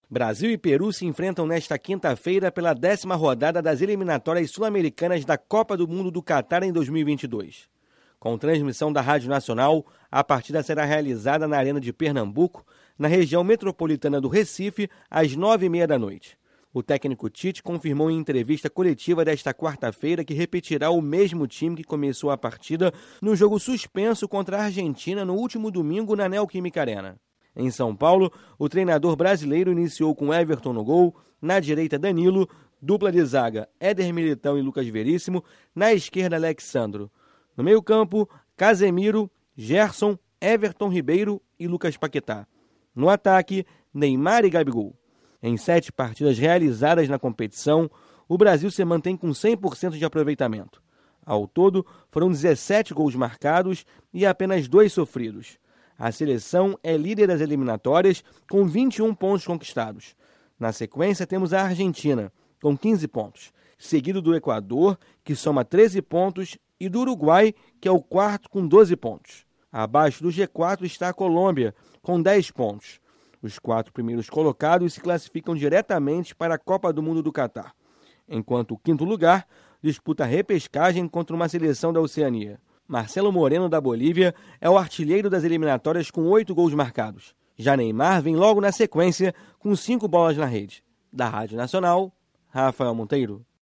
Brasil e Peru se enfrentam nesta quinta-feira pela 10ª rodada das eliminatórias sul-americanas da Copa do Mundo do Catar em 2022. Com transmissão da Rádio Nacional, a partida será realizada na Arena de Pernambuco, na região metropolitana do Recife, às 9h30 da noite. O técnico Tite confirmou em entrevista coletiva desta quarta-feira que repetirá o mesmo time que começou a partida no jogo suspenso contra a Argentina no último domingo na Neoquímica Arena. Em São Paulo, o treinador brasileiro iniciou com Everton no gol, na direita Danilo, dupla de zaga Éder Militão e Lucas Veríssimo, na esquerda Alexandro. No meio-campo, Casemiro, Gerson, Everton Ribeiro e Lucas Paquetá. No ataque, Neymar e Gabigol. Em 7 partidas realizadas na competição, o Brasil se mantém com 100% de aproveitamento. Ao todo, foram 17 gols marcados e apenas 2 sofridos. A seleção é líder das eliminatórias com 21 pontos conquistados. Na sequência, temos a Argentina, com 15 pontos, seguido do Equador, que soma 13 pontos, e do Uruguai, que é o quarto com 12 pontos. Abaixo do G4 está a Colômbia, com 10 pontos. Os 4 primeiros colocados se classificam diretamente para a Copa do Mundo do Catar, enquanto o quinto lugar disputa a repescagem contra uma seleção da Oceania. Marcelo Moreno, da Bolívia, é o artilheiro das eliminatórias com 8 gols marcados. Já Neymar vem logo na sequência com 5 bolas na rede. Da Rádio Nacional, Rafael Monteiro.